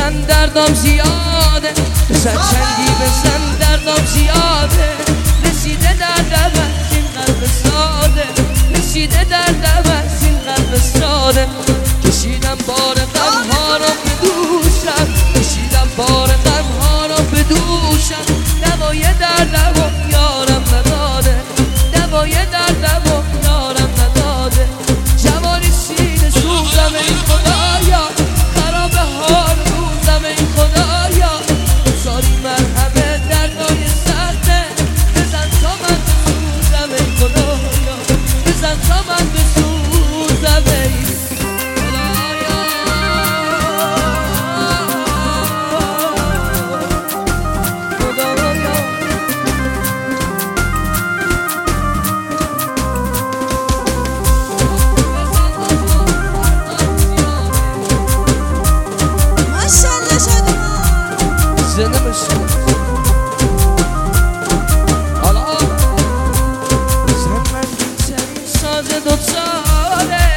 بزن دردم زیاده، بزن چنگی بزن دردم زیاده. رسیده دردم از این قلب ساده، رسیده دردم از این قلب ساده. کشیدم بار غم ها را به دوشم، کشیدم بار غم ها را به دوشم. دوای دردم و یارم نداده، دوای دردم و یارم نداده. جوانی سینه سوزم ای خدایا، خراب حال روزم ای خدایا. ساری مرهمه دردای سخته، بزن تا من بسوزم ای خدایا، بزن تا من بسوزم ای خدایا. خدایا ماشاءالله شادمان زنده باشی. حالا زن من ترین ساز دوتاره،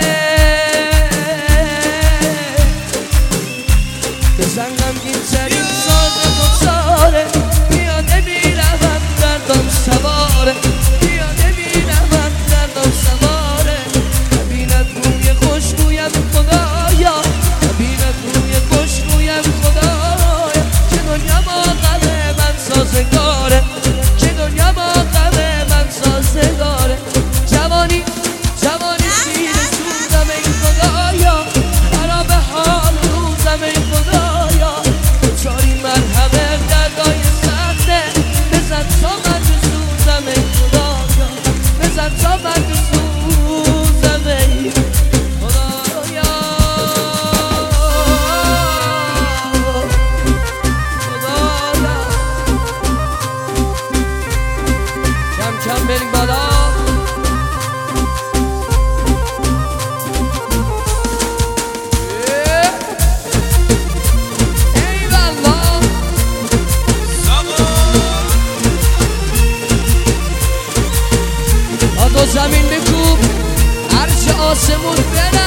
بزن غمگین ترین ساز دوتاره. بیا نمیرم دردم سواره، بیا نمیرم دردم سواره. نبیند روی خوشگویم خدایا، نبیند روی خوشگویم خدایا. که دنیا با غم من سازگاره، که دنیا با غم من سازگاره. جوانی جوانی سینه سوزم ای خدایا، خراب حال روزم ای خدایا. چاری مرهمه دردای سخته، بزن تا من بسوزم ای خدایا، بزن تا من بسوزم ای خدایا. خدایا کم کم بریم بالا. ای والله آدو زمین بکوب، عرش آسمون بره.